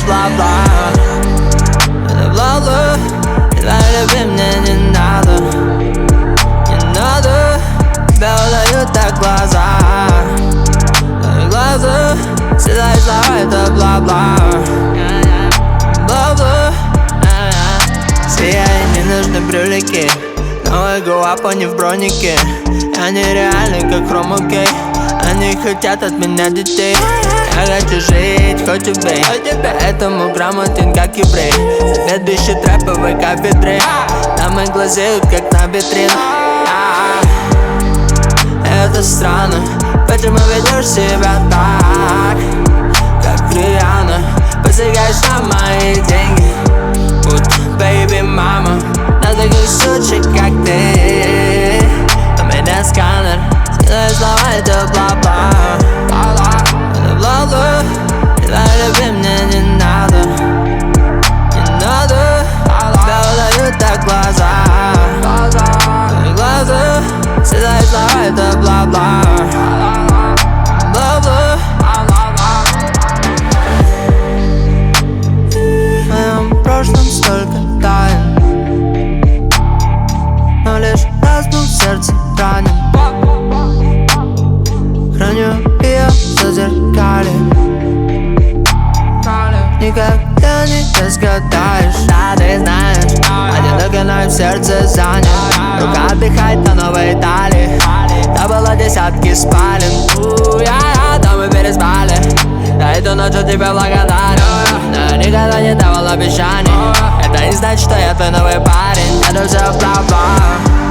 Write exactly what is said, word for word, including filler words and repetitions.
бла-бла. Это бла-бла. Давай, люби, мне не надо. Не надо. Тебя удают так глаза. Твои глаза всегда и слова, это бла-бла. Бла-бла. Сияй, не нужны брюлики. Новый гуап, они в бронике. Они реальны, как хромокей. Они хотят от меня детей. Я хочу жить, хоть убей. Поэтому грамотен, как еврей. Следующий трэповый кафедре. Дамы глазеют, как на витринах. Это странно, почему ведешь себя так, как Риhanna. Посягаешь на мои деньги, будто baby мама. На таких сучек, как ты, у меня сканер. Сказать слова, это бла-бла. Это бла-бла. Давай, люби, мне не надо. Не надо. Тебя удают так глаза. Твои глаза всегда и слова, это бла-бла. Бла-бла. В моем прошлом столько тайн, но лишь раз был в сердце ранен. Храню ее в зазеркалье. Никогда не разгадаешь. Да, ты знаешь, одинокий, но и в сердце занят. Рука отдыхает на новой талии. Да было десятки спален. У-я-я, да мы переспали. За эту ночь я тебе благодарен. Но никогда не давал обещаний. Это не значит, что я твой новый парень. Это все бла-бла.